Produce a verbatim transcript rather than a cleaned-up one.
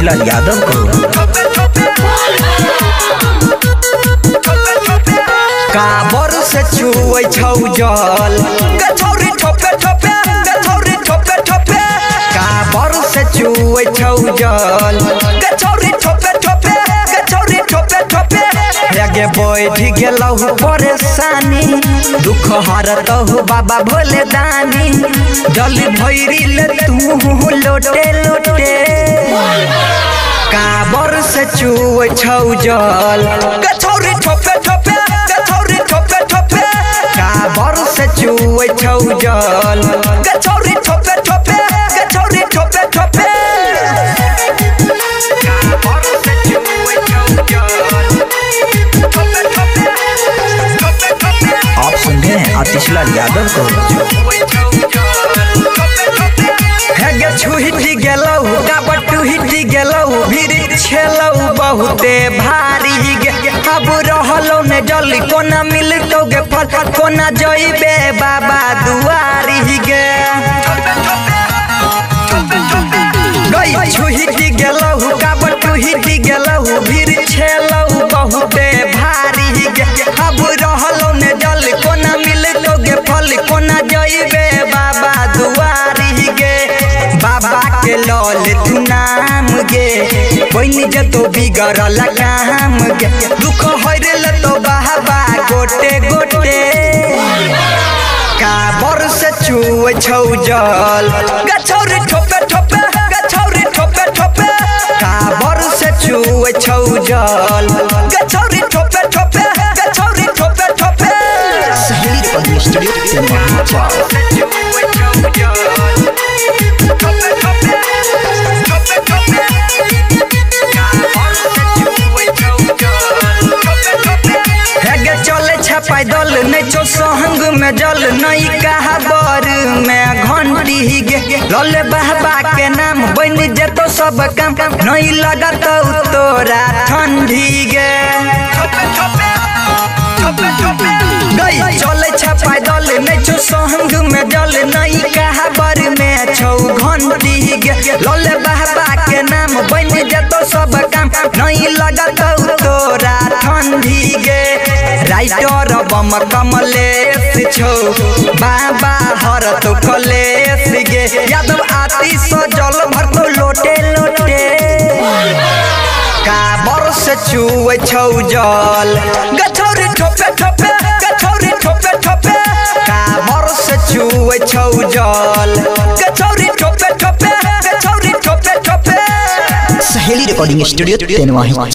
आतिशलाल यादव को। काबर से छुए छौ जल गछौरी ठोपे ठोपे गछौरी ठोपे ठोपे काबर से छुए छौ जल गछौरी ठोपे ठोपे गछौरी ठोपे ठोपे आगे बैठ गेलहु परेशानी दुख हरतहु बाबा भोले दानी जल भैरी ले तू लोटे लोटे काबर से छुए छौ जल गछौरी ठोपे ठोपे गछौरी ठोपे ठोपे काबर से छुए छौ जल गछौरी ठोपे ठोपे गछौरी ठोपे ठोपे काबर से छुए छौ जल ठोपे ठोपे ठोपे ठोपे। आप सुन रहे हैं आतिशलाल यादव को। हेगे छुहिटी गेलहु गाबटू हिटी गेलहु भीड़ छेलहु बहुते भारी गे अब रहलो ने जल्दी कोना मिलतो गे फल कोना जइबे बाबा दुआरी गे गई छुहिटी गेलहु गाबटू हिटी गेलहु भीड़ छेलहु बहुते भारी गे अब रहलो ने जल्दी कोना मिलतो गे फल कोना जइबे बाबा दुआरी गे बाबा के लल तू नाम गे बन जतो बिगड़ल काम गे दुख हरल तो बाबा गोटे गोटे काबर से छुए छौ जल गछौरी ठोपे ठोपे गछौरी ठोपे ठोपे काबर से छुए छौ जल गछौरी ठोपे ठोपे गछौरी ठोपे ठोपे। सहेली रिकॉर्डिंग स्टूडियो से पैदल नहीं चो सहंग में जल नहीं कहबर में घंटी गे लले बाबा के नाम बन जेतो सब काम नहीं लगत तोरा ठंडी गे गई चले छ पैदल नहीं चो सहंग में जल नहीं कहबर में छौ घंटी गे लले बाबा के नाम बन जेतो सब काम नहीं लगत तोरा ठंडी गे राइटर बम कमलेश छौ बाबा हर तो कलेश गे यादव आती सजल भर तो लोटे लोटे काबर से छुए छौ जल गछौरी ठोपे ठोपे गछौरी ठोपे ठोपे काबर से छुए छौ जल गछौरी ठोपे ठोपे गछौरी ठोपे ठोपे। सहेली रिकॉर्डिंग स्टूडियो तेनवा।